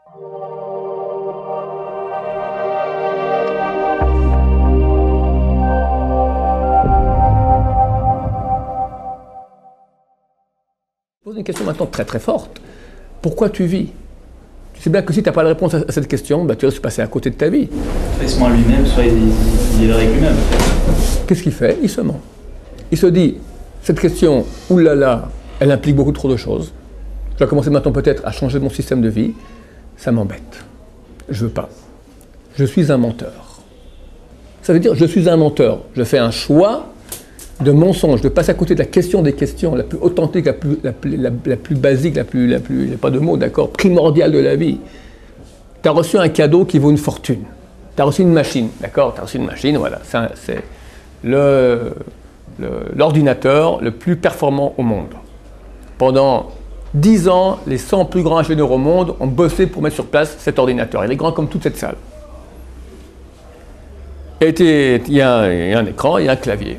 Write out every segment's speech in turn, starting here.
Je pose une question maintenant très très forte. Pourquoi tu vis? Tu sais bien que si tu n'as pas la réponse à cette question, bah, tu risques de passer à côté de ta vie. Soit il se ment à lui-même, soit il est avec lui-même. Qu'est-ce qu'il fait? Il se ment. Il se dit, cette question, oulala, elle implique beaucoup trop de choses. Je dois commencer maintenant peut-être à changer mon système de vie. Ça m'embête. Je veux pas. Je suis un menteur. Ça veut dire, je suis un menteur. Je fais un choix de mensonge, de passer à côté de la question des questions, la plus authentique, la plus basique, il n'y a pas de mots, d'accord, primordiale de la vie. Tu as reçu un cadeau qui vaut une fortune. Tu as reçu une machine, d'accord, tu as reçu une machine, voilà. C'est l'ordinateur le plus performant au monde. Pendant 10 ans, les 100 plus grands ingénieurs au monde ont bossé pour mettre sur place cet ordinateur. Il est grand comme toute cette salle. Et il y a un écran, il y a un clavier.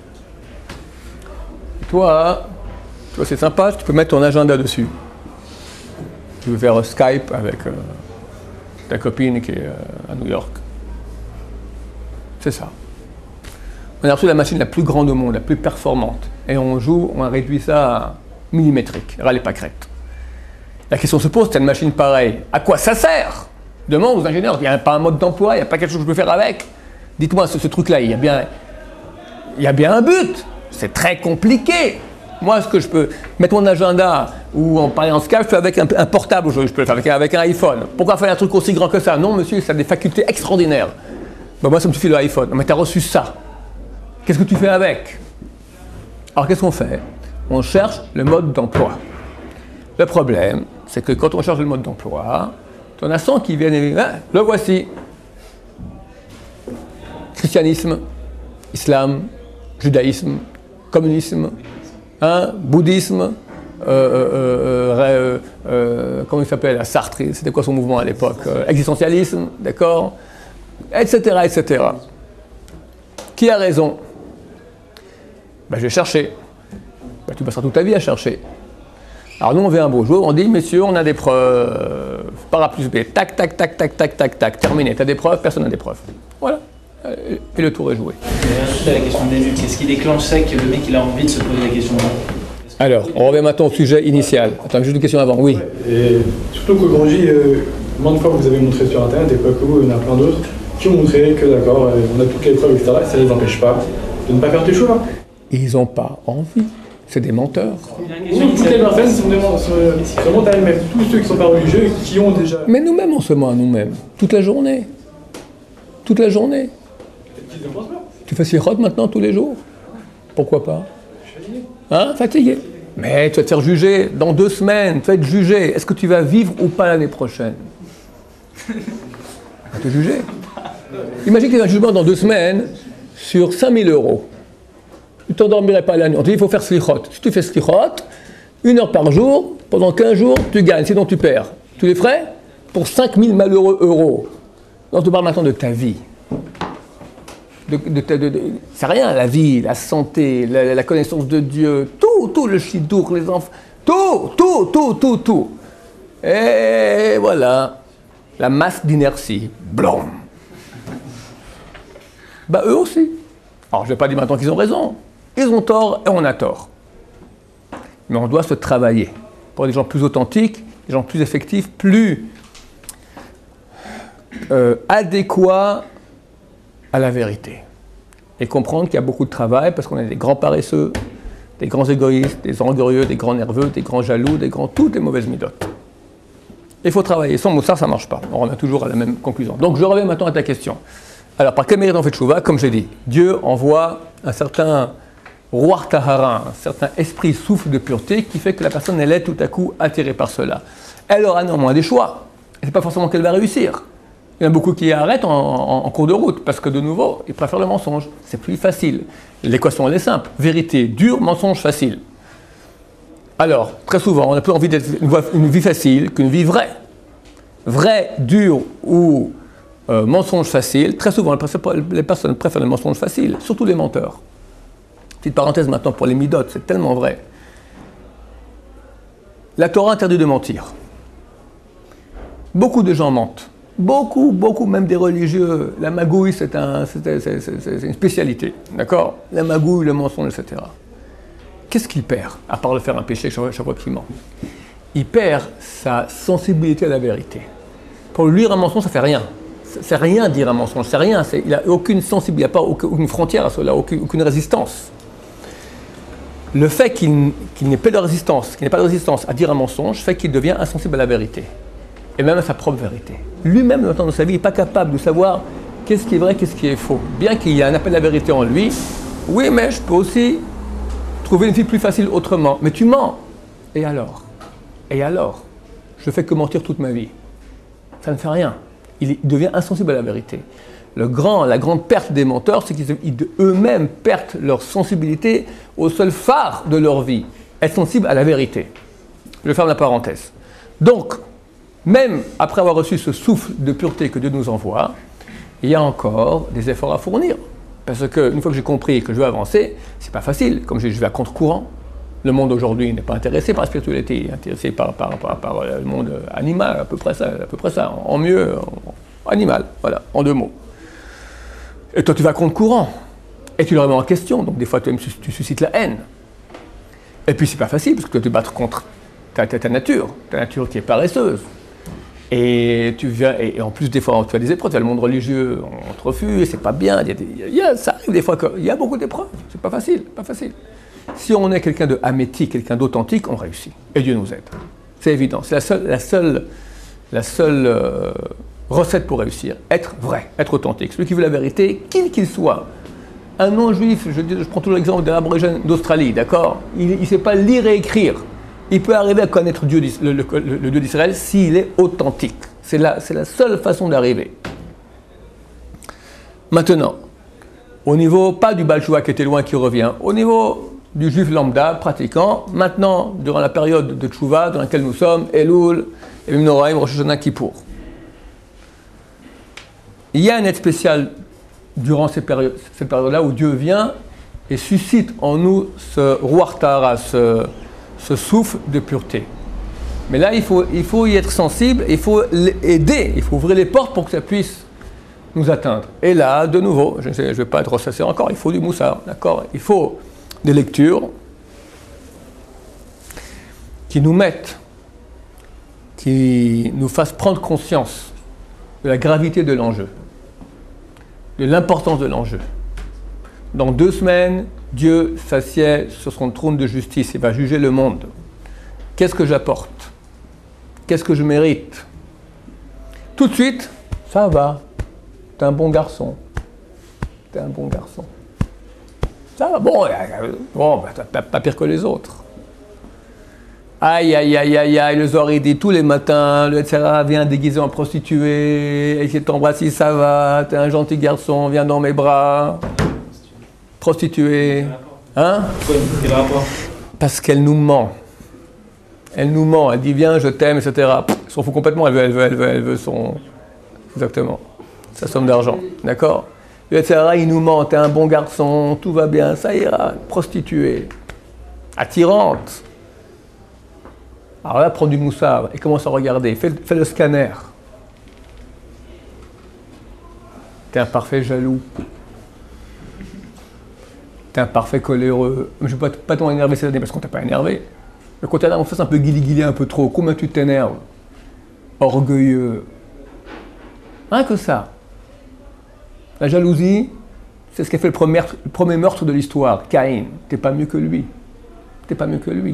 Toi, c'est sympa, tu peux mettre ton agenda dessus. Tu veux faire Skype avec ta copine qui est à New York. C'est ça. On a reçu la machine la plus grande au monde, la plus performante. Et on a réduit ça à millimétrique, râlez pas crête. La question se pose, t'as une machine pareille, à quoi ça sert? Demande aux ingénieurs, il n'y a pas un mode d'emploi, il n'y a pas quelque chose que je peux faire avec. Dites-moi, ce truc-là, il y a bien un but. C'est très compliqué. Moi, ce que je peux mettre mon agenda ou en parler en Skype, je fais avec un portable aujourd'hui, je peux le faire avec un iPhone. Pourquoi faire un truc aussi grand que ça? Non, monsieur, ça a des facultés extraordinaires. Ben, moi, ça me suffit le iPhone. Mais tu as reçu ça. Qu'est-ce que tu fais avec? Alors, qu'est-ce qu'on fait? On cherche le mode d'emploi. Le problème, c'est que quand on cherche le mode d'emploi, tu en as 100 qui viennent et disent, ah, le voici. Christianisme, islam, judaïsme, communisme, bouddhisme, comment il s'appelle, Sartre, c'était quoi son mouvement à l'époque, existentialisme, d'accord, etc., etc. Qui a raison? Ben, je vais chercher. Ben, tu passeras toute ta vie à chercher. Alors nous, on vient un beau jour, on dit, messieurs, on a des preuves, par A plus B, tac, tac, tac, tac, tac, tac, tac, terminé, tu as des preuves, personne n'a des preuves. Voilà. Et le tour est joué. Et la question des vues, qu'est-ce qui déclenche ça que le mec il a envie de se poser la question? Alors, on revient maintenant au sujet initial. Attends, juste une question avant, oui. Ouais, et surtout qu'aujourd'hui, moins de fois vous avez montré sur Internet, et pas que vous, il y en a plein d'autres, qui ont montré que d'accord, on a toutes les preuves, etc., ça ne les empêche pas de ne pas faire tes choix. Ils n'ont pas envie. C'est des menteurs. Toutes les personnes se montent à elles-mêmes, tous ceux qui ne sont pas religieux, qui ont déjà... Mais nous-mêmes, on se ment à nous-mêmes. Toute la journée. Toute la journée. Tu fais sirote maintenant tous les jours? Pourquoi pas? Hein? Fatigué. Mais tu vas te faire juger dans 2 semaines. Tu vas être jugé. Est-ce que tu vas vivre ou pas l'année prochaine? On va te juger. Imagine que tu as un jugement dans 2 semaines sur 5 000 €. Tu ne t'endormirais pas la nuit. On te dit qu'il faut faire slichot. Si tu fais slichot, 1 heure par jour, pendant 15 jours, tu gagnes, sinon tu perds. Tu les ferais? Pour 5 000 malheureux euros. Donc tu parles maintenant de ta vie. C'est rien, la vie, la santé, la connaissance de Dieu, tout le chidouk, les enfants, tout. Et voilà, la masse d'inertie, blom. Bah eux aussi. Alors je ne vais pas dire maintenant qu'ils ont raison, ils ont tort et on a tort. Mais on doit se travailler pour être des gens plus authentiques, des gens plus effectifs, plus adéquats à la vérité. Et comprendre qu'il y a beaucoup de travail parce qu'on est des grands paresseux, des grands égoïstes, des orgueilleux, des grands nerveux, des grands jaloux, toutes les mauvaises midotes. Il faut travailler. Sans ça ne marche pas. On revient toujours à la même conclusion. Donc je reviens maintenant à ta question. Alors par quel mérite on fait tchouva? Comme j'ai dit, Dieu envoie un certain roi tahara, un certain esprit souffle de pureté qui fait que la personne elle est tout à coup attirée par cela. Elle aura néanmoins des choix. Ce n'est pas forcément qu'elle va réussir. Il y en a beaucoup qui arrêtent en cours de route parce que de nouveau, ils préfèrent le mensonge. C'est plus facile. L'équation elle est simple. Vérité dure, mensonge facile. Alors, très souvent, on a plus envie d'être une vie facile qu'une vie vraie. Vrai, dur ou mensonge facile, très souvent les personnes préfèrent le mensonge facile, surtout les menteurs. Petite parenthèse maintenant pour les midotes, c'est tellement vrai. La Torah interdit de mentir. Beaucoup de gens mentent. Beaucoup, même des religieux. La magouille, c'est une spécialité. D'accord? La magouille, le mensonge, etc. Qu'est-ce qu'il perd, à part de faire un péché chaque fois qu'il ment? Il perd sa sensibilité à la vérité. Pour lui, dire un mensonge, ça fait rien. C'est rien dire un mensonge, c'est rien. Il n'a aucune sensibilité, il n'y a pas aucune frontière à cela, aucune résistance. Le fait qu'il n'ait pas de résistance, à dire un mensonge, fait qu'il devient insensible à la vérité. Et même à sa propre vérité. Lui-même, dans le temps de sa vie, n'est pas capable de savoir qu'est-ce qui est vrai, qu'est-ce qui est faux. Bien qu'il y ait un appel à la vérité en lui, oui, mais je peux aussi trouver une vie plus facile autrement. Mais tu mens. Et alors? Je fais que mentir toute ma vie. Ça ne fait rien. Il devient insensible à la vérité. La grande perte des menteurs, c'est qu'ils eux-mêmes perdent leur sensibilité au seul phare de leur vie, être sensible à la vérité. Je ferme la parenthèse. Donc, même après avoir reçu ce souffle de pureté que Dieu nous envoie, il y a encore des efforts à fournir. Parce qu'une fois que j'ai compris que je veux avancer, c'est pas facile. Comme je vais à contre-courant, le monde aujourd'hui n'est pas intéressé par la spiritualité, il est intéressé par le monde animal, à peu près ça, en mieux, animal, voilà, en 2 mots. Et toi, tu vas contre courant, et tu le remets en question, donc des fois, tu suscites la haine. Et puis, c'est pas facile, parce que tu dois te battre contre ta nature qui est paresseuse. Et tu viens, et en plus, des fois, tu as des épreuves, tu as le monde religieux, on te refuse, c'est pas bien, ça arrive des fois qu'il y a beaucoup d'épreuves, c'est pas facile. Si on est quelqu'un de amétique, quelqu'un d'authentique, on réussit. Et Dieu nous aide. C'est évident. C'est la seule recette pour réussir. Être vrai, être authentique. Celui qui veut la vérité, qui qu'il soit. Un non-juif, je prends toujours l'exemple d'un aborigène d'Australie, d'accord? Il ne sait pas lire et écrire. Il peut arriver à connaître Dieu, le Dieu d'Israël s'il est authentique. C'est la seule façon d'arriver. Maintenant, au niveau, pas du Baal Shua qui était loin, qui revient, au niveau du juif lambda, pratiquant, maintenant, durant la période de Tchouva dans laquelle nous sommes, Elul, Yemim Noraim, Rosh Hashanah, Kippour. Il y a une aide spéciale durant cette période-là où Dieu vient et suscite en nous ce Ruach Tahara, ce souffle de pureté. Mais là, il faut y être sensible, il faut aider, il faut ouvrir les portes pour que ça puisse nous atteindre. Et là, de nouveau, je ne vais pas être ressassé encore, il faut du moussard, d'accord? Il faut des lectures qui nous mettent, qui nous fassent prendre conscience de la gravité de l'enjeu, de l'importance de l'enjeu. Dans 2 semaines, Dieu s'assied sur son trône de justice et va juger le monde. Qu'est-ce que j'apporte? Qu'est-ce que je mérite? Tout de suite, ça va. T'es un bon garçon. T'es un bon garçon. Ça va, bon, t'as pas pire que les autres. Aïe, le Zohar il dit tous les matins, le etc. vient déguisé en prostituée, et qui t'embrasse, si ça va, t'es un gentil garçon, viens dans mes bras. Prostituée. Hein? Quel rapport? Parce qu'elle nous ment. Elle nous ment, elle dit viens, je t'aime, etc. Elle s'en fout complètement, elle veut son... Exactement. Sa somme d'argent. D'accord? Le etc. il nous ment, t'es un bon garçon, tout va bien, ça ira. Prostituée. Attirante. Alors là, prends du moussard et commence à regarder. Fais le scanner. T'es un parfait jaloux. T'es un parfait coléreux. Je ne vais pas t'en énerver cette année parce qu'on t'a pas énervé. Mais quand t'es là, on fait un peu guili-guili un peu trop. Combien tu t'énerves? Orgueilleux. Rien que ça. La jalousie, c'est ce qui a fait le premier meurtre de l'histoire. Caïn. T'es pas mieux que lui. T'es pas mieux que lui.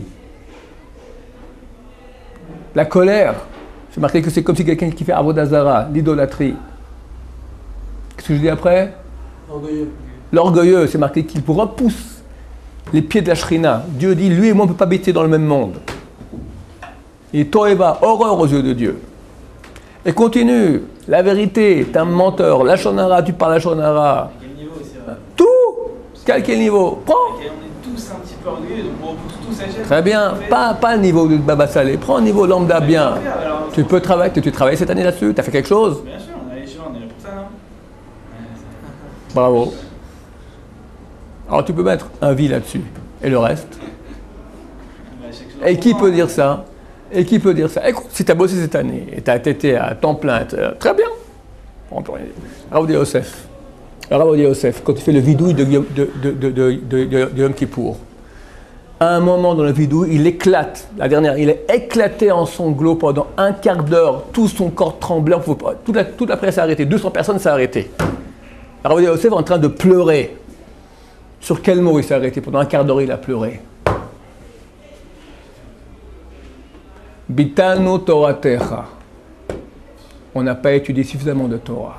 La colère, c'est marqué que c'est comme si quelqu'un qui fait Avodah Zara, l'idolâtrie. Qu'est-ce que je dis après? Orgueilleux. L'orgueilleux, c'est marqué qu'il repousse les pieds de la Shrina. Dieu dit, lui et moi, on ne peut pas habiter dans le même monde. Et Toeva, horreur aux yeux de Dieu. Et continue, la vérité, t'es un menteur, la shonara, tu parles la shonara. Quel niveau aussi, ouais. Tout. Quel niveau? Prends. On est tous un petit peu orgueilleux, donc on repousse tous à chaque. Très bien, pas le niveau de Baba Salé, prends un niveau lambda bien. Tu peux travailler, tu travailles cette année là-dessus, tu as fait quelque chose? Bien sûr, on est là pour ça, non? Bravo. Alors tu peux mettre un vie là-dessus. Et le reste? Et qui peut dire ça? Et qui peut dire ça? Écoute, si tu as bossé cette année et tu as été à temps plein, très bien. Rav Ovadia Yosef. Rav Ovadia Yosef, quand il fait le vidouille de Yom Kippour, à un moment dans le vidouille, il éclate. La dernière, il est éclaté en sanglots pendant un quart d'heure. Tout son corps tremblant. Toute la presse s'est arrêtée. 200 personnes s'est arrêtée. Rav Ovadia Yosef est en train de pleurer. Sur quel mot il s'est arrêté? Pendant un quart d'heure, il a pleuré. Bitanu Toratecha. On n'a pas étudié suffisamment de Torah.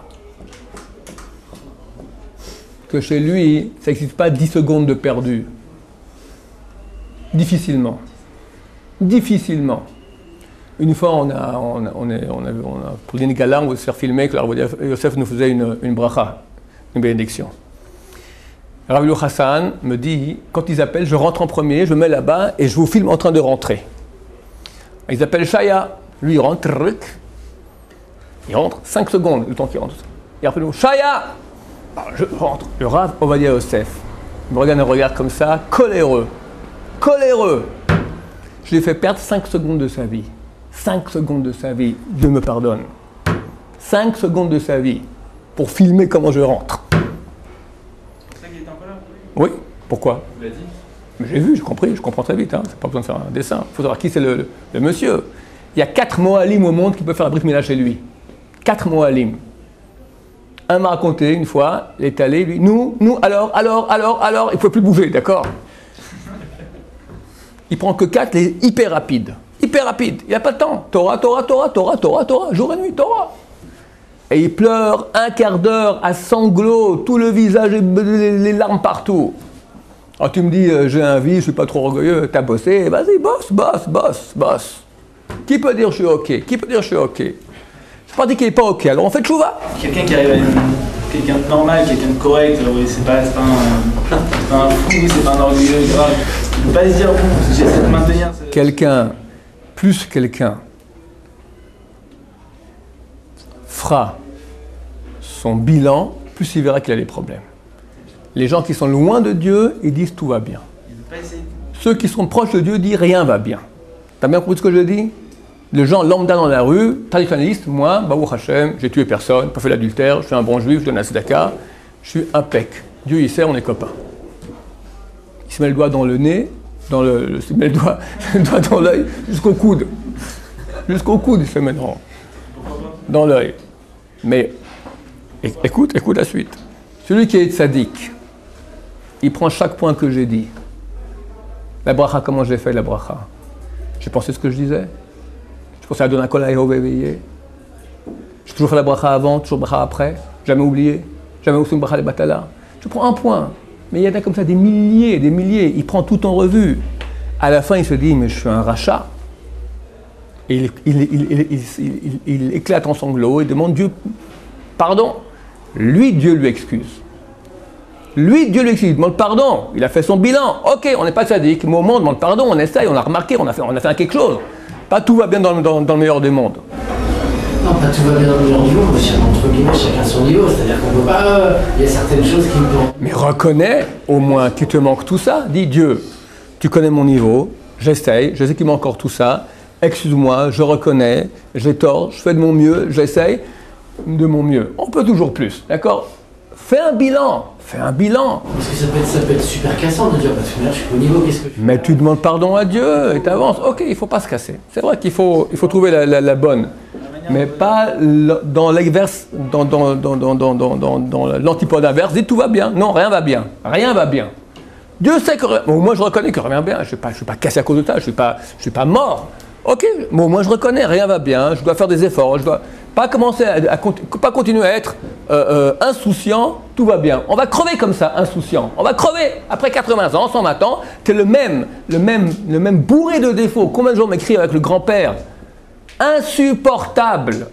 Que chez lui, ça n'existe pas 10 secondes de perdu. Difficilement. Difficilement. Une fois, on a pour une gala, on voulait se faire filmer que Rav Ovadia Yosef nous faisait une bracha, une bénédiction. Rav Elul Hassan me dit, quand ils appellent, je rentre en premier, je me mets là-bas et je vous filme en train de rentrer. Ils appellent Shaya, lui il rentre, il rentre 5 secondes, le temps qu'il rentre. Il appelle Shaya, je rentre. Le Rav Ovadia Yosef me regarde un regard comme ça, coléreux. Coléreux. Je lui ai fait perdre 5 secondes de sa vie. 5 secondes de sa vie, Dieu me pardonne. 5 secondes de sa vie pour filmer comment je rentre. C'est ça qu'il était encore là? Oui, pourquoi? Vous l'avez dit? J'ai vu, j'ai compris, je comprends très vite. C'est pas besoin de faire un dessin. Il faut savoir qui c'est le monsieur. Il y a 4 Moalim au monde qui peuvent faire la Brit Mila chez lui. 4 Moalim. Un m'a raconté une fois, il est allé, lui, nous, alors, il ne faut plus bouger, d'accord? Il prend que 4, il est hyper rapide. Hyper rapide, il n'a pas de temps. Torah, jour et nuit, Torah. Et il pleure un quart d'heure à sanglots, tout le visage, les larmes partout. Alors tu me dis, j'ai un vie, je ne suis pas trop orgueilleux, t'as bossé, vas-y, bosse. Qui peut dire je suis OK? Qui peut dire je suis OK? Je pas dit qu'il n'est pas OK, alors on fait tchouva. Quelqu'un qui arrive à quelqu'un de normal, quelqu'un de correct, oui, c'est pas un fou, c'est pas un orgueilleux, grave. Il ne peut pas se dire, bon, j'essaie de maintenir. Quelqu'un fera son bilan, plus il verra qu'il a des problèmes. Les gens qui sont loin de Dieu, ils disent tout va bien. Ceux qui sont proches de Dieu disent rien va bien. T'as bien compris ce que je dis? Les gens lambda dans la rue, traditionnalistes, moi, Baruch Hashem, j'ai tué personne, pas fait l'adultère, je suis un bon juif, je donne la tzedaka, je suis impec. Dieu il sait, on est copains. Il se met le doigt dans le nez, il se met le doigt dans l'œil, jusqu'au coude. Jusqu'au coude, il se met dans l'œil. Mais écoute la suite. Celui qui est tzaddik, il prend chaque point que j'ai dit. La bracha, comment j'ai fait la bracha? J'ai pensé ce que je disais. Je pensais à donner un kol à Yehovah éveillé. J'ai toujours fait la bracha avant, toujours bracha après. Jamais oublié. Jamais oublié une bracha de batala. Je prends un point. Mais il y en a comme ça des milliers. Il prend tout en revue. À la fin, il se dit, mais je suis un rachat. Et il éclate en sanglots et demande Dieu pardon. Lui, Dieu lui excuse. Il demande pardon. Il a fait son bilan. Ok, on n'est pas sadique, mais au moins on demande pardon, on essaye, on a remarqué, on a fait quelque chose. Pas tout va bien dans le meilleur des mondes. Non, pas tout va bien dans le meilleur du monde, monsieur. Entre guillemets, chacun son niveau. C'est-à-dire qu'on ne peut pas. Il y a certaines choses qui me peuvent. Mais reconnais au moins qu'il te manque tout ça. Dis Dieu, tu connais mon niveau, j'essaye, je sais qu'il manque encore tout ça. Excuse-moi, je reconnais, j'ai tort, je fais de mon mieux, j'essaye de mon mieux. On peut toujours plus, d'accord? Fais un bilan. Parce que ça peut être super cassant de dire, parce que là, je suis au niveau, qu'est-ce que je fais? Mais tu demandes pardon à Dieu et tu avances. Ok, il ne faut pas se casser. C'est vrai qu'il faut trouver la bonne. Mais pas dans l'inverse, dans l'antipode inverse. Dis tout va bien. Non, rien va bien. Dieu sait que... Bon, moi, je reconnais que rien va bien. Je ne suis pas cassé à cause de ça. Je suis pas mort. Ok, bon, moi, je reconnais, rien va bien. Je dois faire des efforts. Je dois pas commencer pas continuer à être insouciant. Tout va bien. On va crever comme ça, insouciant. On va crever. Après 80 ans, 120 ans, tu es le même bourré de défauts. Combien de gens m'écrivent avec le grand-père? Insupportable,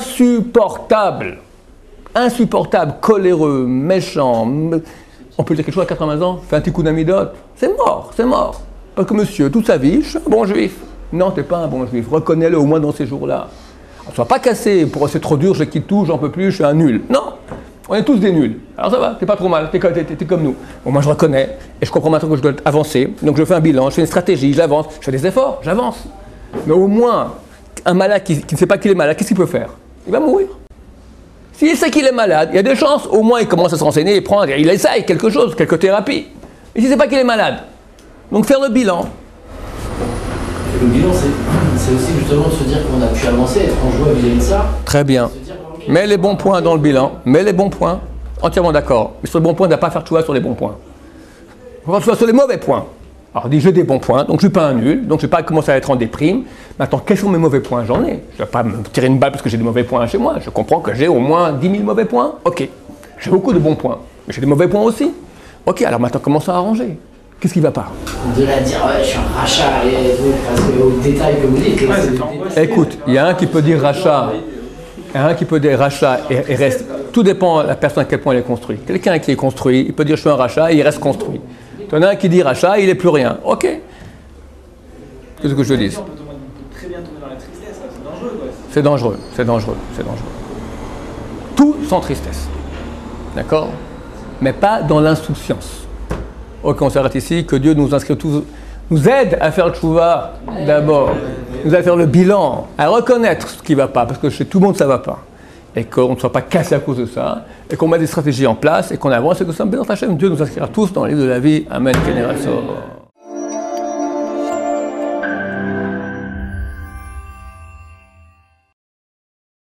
coléreux, méchant. On peut dire quelque chose à 80 ans, fait un tikkun amidot, c'est mort. Parce que monsieur, toute sa vie, je suis un bon juif. Non, t'es pas un bon juif, reconnais-le au moins dans ces jours-là. Ne sois pas cassé, pour c'est trop dur, je quitte tout, j'en peux plus, je suis un nul. Non, on est tous des nuls. Alors ça va, t'es pas trop mal, t'es comme nous. Bon, moi je reconnais, et je comprends maintenant que je dois avancer, donc je fais un bilan, je fais une stratégie, j'avance, je fais des efforts, j'avance. Mais au moins, un malade qui ne sait pas qu'il est malade, qu'est-ce qu'il peut faire? Il va mourir. S'il sait qu'il est malade, il y a des chances, au moins il commence à se renseigner, il essaye quelque chose, quelques thérapies. Mais s'il ne sait pas qu'il est malade, donc faire le bilan. Le bilan, c'est aussi justement de se dire qu'on a pu avancer, être en joie vis-à-vis de ça. Très bien. Mets les bons points dans le bilan, mets les bons points, entièrement d'accord. Mais sur les bons points, on ne doit pas faire choix sur les bons poins. On va faire choix sur les mauvais points. Alors, j'ai des bons points, donc je ne suis pas un nul, donc je ne vais pas commencer à être en déprime. Maintenant, quels sont mes mauvais points? J'en ai. Je ne vais pas me tirer une balle parce que j'ai des mauvais points chez moi. Je comprends que j'ai au moins 10 000 mauvais points. Ok. J'ai beaucoup de bons points, mais j'ai des mauvais points aussi. Ok, alors maintenant, commençons à arranger. Qu'est-ce qui ne va pas? De là dire, ouais, je suis un rachat, et parce que au détail que vous dites. Écoute, il y a un qui peut dire rachat. Il y a un qui peut dire rachat et reste. Tout dépend de la personne à quel point elle est construite. Quelqu'un qui est construit, il peut dire je suis un rachat et il reste construit. Il y en a un qui dit rachat, il n'est plus rien. Ok. Qu'est-ce que je dis? On peut très bien tomber dans la tristesse, c'est dangereux quoi. C'est dangereux, c'est dangereux, c'est dangereux. Tout sans tristesse. D'accord? Mais pas dans l'insouciance. Ok, on s'arrête ici, que Dieu nous inscrit tous, nous aide à faire le tchouva d'abord, nous aide à faire le bilan, à reconnaître ce qui ne va pas, parce que chez tout le monde ça ne va pas. Et qu'on ne soit pas cassé à cause de ça, et qu'on mette des stratégies en place, et qu'on avance, et que ça me bénisse Hachem, Dieu nous inscrira tous dans le livre de la vie. Amen.